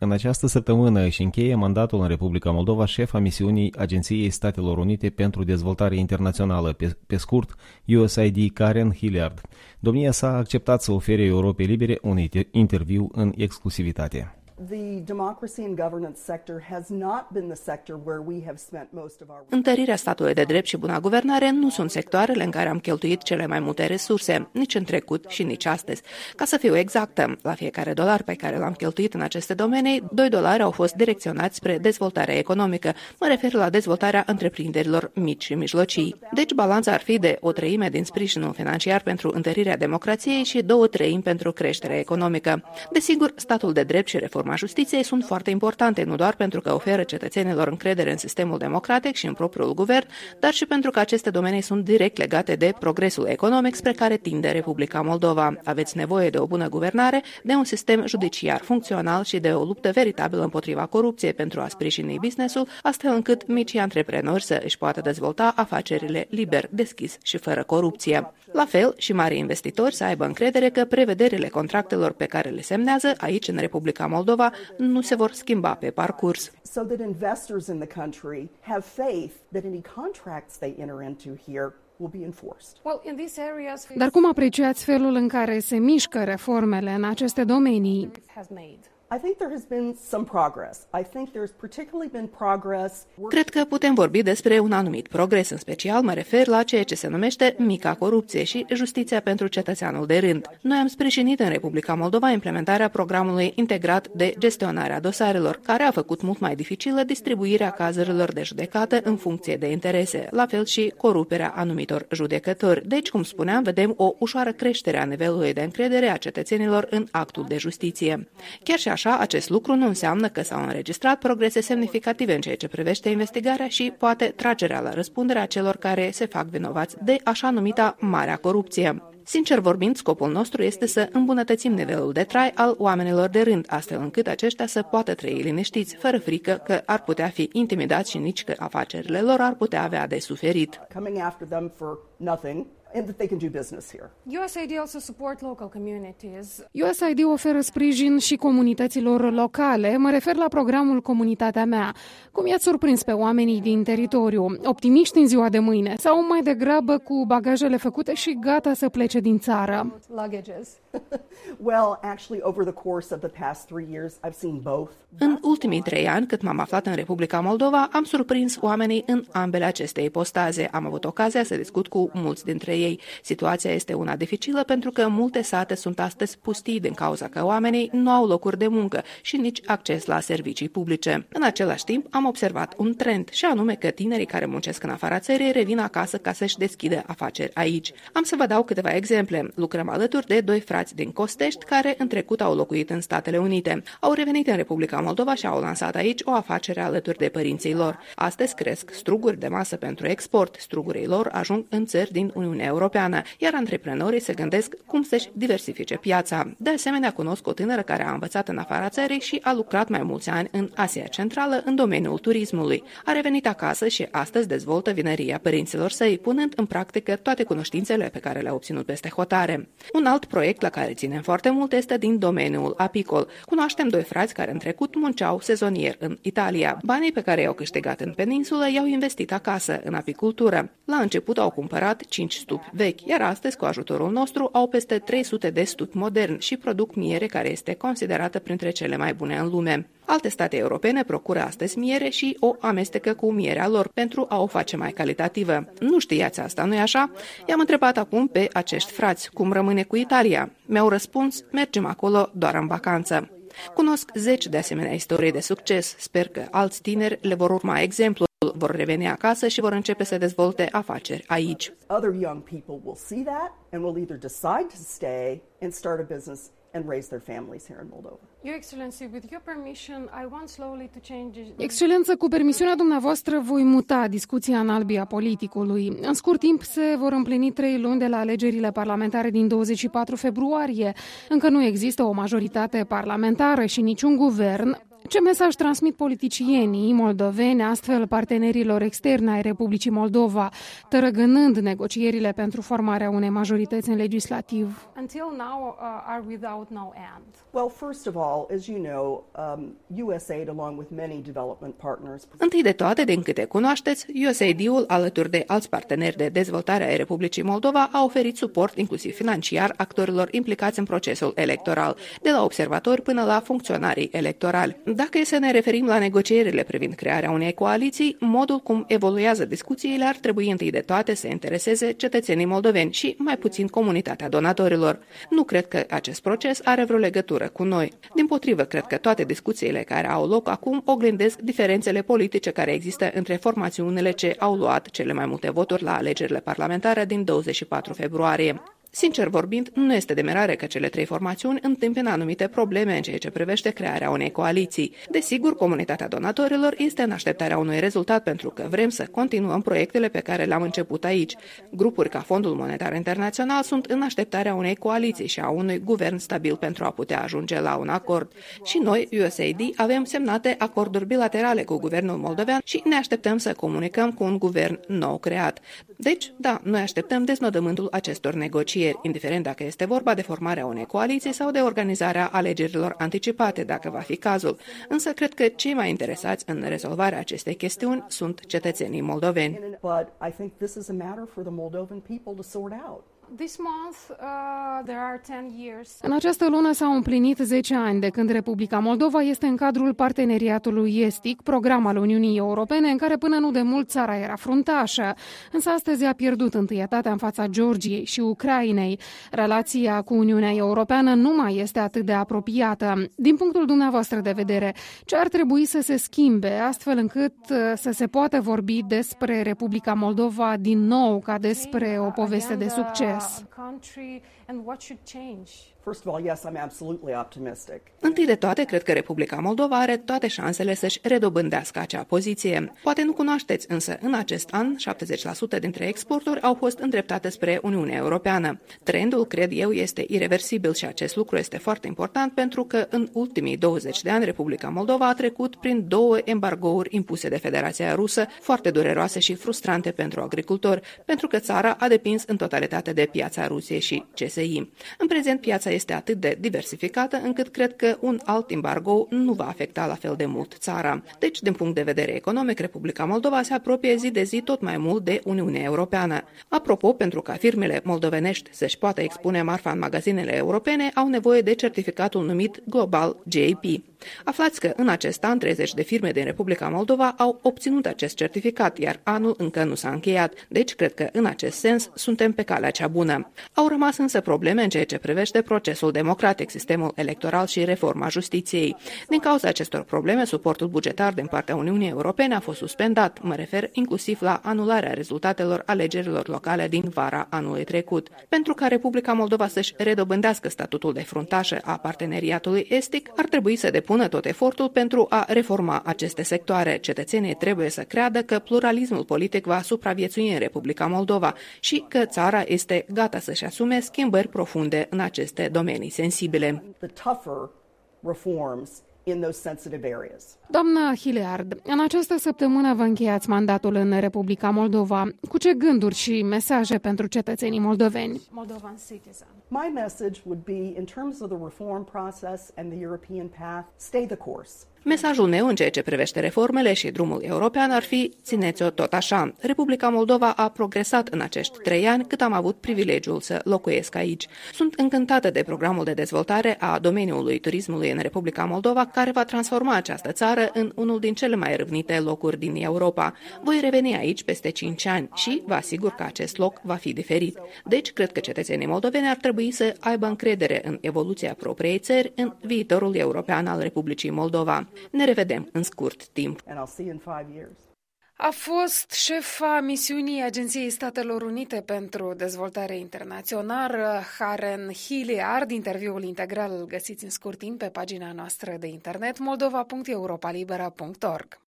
În această săptămână își încheie mandatul în Republica Moldova șefa misiunii Agenției Statelor Unite pentru Dezvoltare Internațională, pe scurt USAID, Karen Hilliard. Domnia sa a acceptat să ofere Europei Libere un interviu în exclusivitate. Întărirea statului de drept și buna guvernare nu sunt sectoarele în care am cheltuit cele mai multe resurse, nici în trecut și nici astăzi. Ca să fiu exactă, la fiecare dolar pe care l-am cheltuit în aceste domenii, $2 au fost direcționați spre dezvoltarea economică. Mă refer la dezvoltarea întreprinderilor mici și mijlocii. Deci balanța ar fi de 1/3 din sprijinul financiar pentru întărirea democrației și 2/3 pentru creșterea economică. Desigur, statul de drept și reforma justiției sunt foarte importante, nu doar pentru că oferă cetățenilor încredere în sistemul democratic și în propriul guvern, dar și pentru că aceste domenii sunt direct legate de progresul economic spre care tinde Republica Moldova. Aveți nevoie de o bună guvernare, de un sistem judiciar funcțional și de o luptă veritabilă împotriva corupției pentru a sprijini business-ul, astfel încât micii antreprenori să își poată dezvolta afacerile liber, deschis și fără corupție. La fel, și mari investitori să aibă încredere că prevederile contractelor pe care le semnează aici în Republica Moldova nu se vor schimba pe parcurs. Dar cum apreciați felul în care se mișcă reformele în aceste domenii? Cred că putem vorbi despre un anumit progres, în special mă refer la ceea ce se numește mica corupție și justiția pentru cetățeanul de rând. Noi am sprijinit în Republica Moldova implementarea programului integrat de gestionare a dosarelor, care a făcut mult mai dificilă distribuirea cazurilor de judecată în funcție de interese, la fel și coruperea anumitor judecători. Deci, cum spuneam, vedem o ușoară creștere a nivelului de încredere a cetățenilor în actul de justiție. Chiar și așa, acest lucru nu înseamnă că s-au înregistrat progrese semnificative în ceea ce privește investigarea și poate tragerea la răspundere a celor care se fac vinovați de așa numita marea corupție. Sincer vorbind, scopul nostru este să îmbunătățim nivelul de trai al oamenilor de rând, astfel încât aceștia să poată trăi liniștiți, fără frică că ar putea fi intimidați și nici că afacerile lor ar putea avea de suferit. And that they can do business here. USAID also support local communities. USAID oferă sprijin și comunităților locale. Mă refer la programul Comunitatea mea. Cum i-ați surprins pe oamenii din teritoriu? Optimiști în ziua de mâine sau mai degrabă cu bagajele făcute și gata să plece din țară? Well, actually, over the course of the past 3 years, I've seen both. În ultimii 3 ani, cât m-am aflat în Republica Moldova, am surprins oamenii în ambele aceste ipostaze. Am avut ocazia să discut cu mulți dintre ei. Situația este una dificilă pentru că multe sate sunt astăzi pustii din cauza că oamenii nu au locuri de muncă și nici acces la servicii publice. În același timp, am observat un trend, și anume că tinerii care muncesc în afara țării revin acasă ca să-și deschidă afaceri aici. Am să vă dau câteva exemple. Lucrăm alături de 2 frați din Costești care în trecut au locuit în Statele Unite. Au revenit în Republica Moldova și au lansat aici o afacere alături de părinții lor. Astăzi cresc struguri de masă pentru export. Strugurii lor ajung în țări din Uniunea Europeană, iar antreprenorii se gândesc cum să-și diversifice piața. De asemenea, cunosc o tânără care a învățat în afara țării și a lucrat mai mulți ani în Asia Centrală în domeniul turismului. A revenit acasă și astăzi dezvoltă vinăria părinților săi, punând în practică toate cunoștințele pe care le-a obținut peste hotare. Un alt proiect la care ținem foarte mult este din domeniul apicol. Cunoaștem 2 frați care în trecut munceau sezonier în Italia. Banii pe care i-au câștigat în peninsulă i-au investit acasă, în apicultură. La început au cumpărat 5 stupi vechi, iar astăzi, cu ajutorul nostru, au peste 300 de stupi moderni și produc miere care este considerată printre cele mai bune în lume. Alte state europene procură astăzi miere și o amestecă cu mierea lor pentru a o face mai calitativă. Nu știați asta, nu-i așa? I-am întrebat acum pe acești frați cum rămâne cu Italia. Mi-au răspuns, mergem acolo doar în vacanță. Cunosc 10 de asemenea istorii de succes. Sper că alți tineri le vor urma exemplul, vor reveni acasă și vor începe să dezvolte afaceri aici. Other young people will see that and will either decide to stay and start a business and raise their families here in Moldova. Your Excellency, with your permission, I want slowly to change. Excelență, cu permisiunea dumneavoastră voi muta discuția în albia politicului. În scurt timp se vor împlini 3 luni de la alegerile parlamentare din 24 februarie. Încă nu există o majoritate parlamentară și niciun guvern. Ce mesaj transmit politicienii moldoveni astfel partenerilor externi ai Republicii Moldova, tărăgânând negocierile pentru formarea unei majorități în legislativ? Until now are without no end. Well, first of all, as you know, USAID, along with many development partners... Întâi de toate, din câte cunoașteți, USAID-ul, alături de alți parteneri de dezvoltare ai Republicii Moldova, a oferit suport, inclusiv financiar, actorilor implicați în procesul electoral, de la observatori până la funcționarii electorali. Dacă e să ne referim la negocierile privind crearea unei coaliții, modul cum evoluează discuțiile ar trebui întâi de toate să intereseze cetățenii moldoveni și mai puțin comunitatea donatorilor. Nu cred că acest proces are vreo legătură cu noi. Dimpotrivă, cred că toate discuțiile care au loc acum oglindesc diferențele politice care există între formațiunile ce au luat cele mai multe voturi la alegerile parlamentare din 24 februarie. Sincer vorbind, nu este de mirare că cele trei formațiuni întâmpină anumite probleme în ceea ce privește crearea unei coaliții. Desigur, comunitatea donatorilor este în așteptarea unui rezultat pentru că vrem să continuăm proiectele pe care le-am început aici. Grupuri ca Fondul Monetar Internațional sunt în așteptarea unei coaliții și a unui guvern stabil pentru a putea ajunge la un acord. Și noi, USAID, avem semnate acorduri bilaterale cu guvernul moldovean și ne așteptăm să comunicăm cu un guvern nou creat. Deci, da, noi așteptăm deznodământul acestor negocieri, indiferent dacă este vorba de formarea unei coaliții sau de organizarea alegerilor anticipate, dacă va fi cazul. Însă cred că cei mai interesați în rezolvarea acestei chestiuni sunt cetățenii moldoveni. But I think this is a matter for the Moldovan people to sort out. This month there are 10 years. În această lună s-au împlinit 10 ani de când Republica Moldova este în cadrul parteneriatului estic, program al Uniunii Europene, în care până nu de mult țara era fruntașă, însă astăzi a pierdut întâietatea în fața Georgiei și Ucrainei. Relația cu Uniunea Europeană nu mai este atât de apropiată. Din punctul dumneavoastră de vedere, ce ar trebui să se schimbe astfel încât să se poată vorbi despre Republica Moldova din nou ca despre o poveste de succes? Country and what should change? First of all, yes, I'm absolutely optimistic. Întâi de toate, cred că Republica Moldova are toate șansele să-și redobândească acea poziție. Poate nu cunoașteți, însă în acest an, 70% dintre exporturi au fost îndreptate spre Uniunea Europeană. Trendul, cred eu, este ireversibil și acest lucru este foarte important pentru că în ultimii 20 de ani Republica Moldova a trecut prin 2 embargouri impuse de Federația Rusă, foarte dureroase și frustrante pentru agricultori, pentru că țara a depins în totalitate de piața Rusiei și CSI. În prezent, piața este atât de diversificată încât cred că un alt embargo nu va afecta la fel de mult țara. Deci, din punct de vedere economic, Republica Moldova se apropie zi de zi tot mai mult de Uniunea Europeană. Apropo, pentru ca firmele moldovenești să-și poată expune marfa în magazinele europene, au nevoie de certificatul numit Global GAP. Aflați că în acest an 30 de firme din Republica Moldova au obținut acest certificat, iar anul încă nu s-a încheiat. Deci, cred că în acest sens suntem pe calea cea bună. Au rămas însă probleme în ceea ce privește procesul democratic, sistemul electoral și reforma justiției. Din cauza acestor probleme, suportul bugetar din partea Uniunii Europene a fost suspendat, mă refer inclusiv la anularea rezultatelor alegerilor locale din vara anului trecut. Pentru ca Republica Moldova să-și redobândească statutul de fruntașă a parteneriatului estic, ar trebui să depună tot efortul pentru a reforma aceste sectoare. Cetățenii trebuie să creadă că pluralismul politic va supraviețui în Republica Moldova și că țara este gata să-și asume schimbări profunde în aceste domenii sensibile. Doamna Hilliard, în această săptămână vă încheiați mandatul în Republica Moldova. Cu ce gânduri și mesaje pentru cetățenii moldoveni? Moldovan citizen. My message would be, in terms of the reform process and the European path, stay the course. Mesajul meu în ceea ce privește reformele și drumul european ar fi: țineți-o tot așa. Republica Moldova a progresat în acești 3 ani cât am avut privilegiul să locuiesc aici. Sunt încântată de programul de dezvoltare a domeniului turismului în Republica Moldova, care va transforma această țară în unul din cele mai râvnite locuri din Europa. Voi reveni aici peste 5 ani și vă asigur că acest loc va fi diferit. Deci, cred că cetățenii moldoveni ar trebui să aibă încredere în evoluția propriei țări, în viitorul european al Republicii Moldova. Ne revedem în scurt timp. A fost șefa misiunii Agenției Statelor Unite pentru Dezvoltare Internațională, Karen Hilliard. Interviul integral îl găsiți în scurt timp pe pagina noastră de internet moldova.europalibera.org.